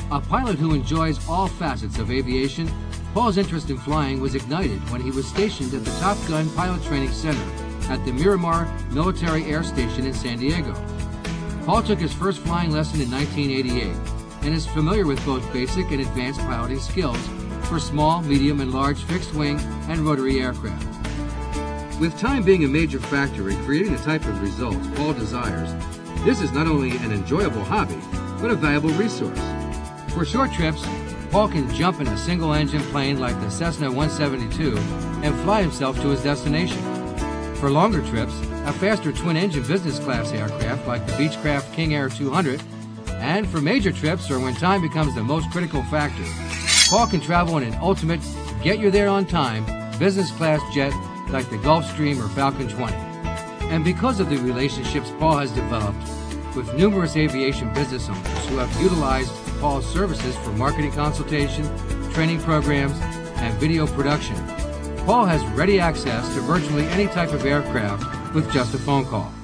A pilot who enjoys all facets of aviation, Paul's interest in flying was ignited when he was stationed at the Top Gun Pilot Training Center at the Miramar Military Air Station in San Diego. Paul took his first flying lesson in 1988 and is familiar with both basic and advanced piloting skills for small, medium, and large fixed-wing and rotary aircraft. With time being a major factor in creating the type of results Paul desires, this is not only an enjoyable hobby, but a valuable resource. For short trips, Paul can jump in a single-engine plane like the Cessna 172 and fly himself to his destination. For longer trips, a faster twin-engine business class aircraft like the Beechcraft King Air 200, and for major trips or when time becomes the most critical factor, Paul can travel in an ultimate, get-you-there-on-time business class jet like the Gulfstream or Falcon 20. And because of the relationships Paul has developed with numerous aviation business owners who have utilized Paul's services for marketing consultation, training programs, and video production, Paul has ready access to virtually any type of aircraft with just a phone call.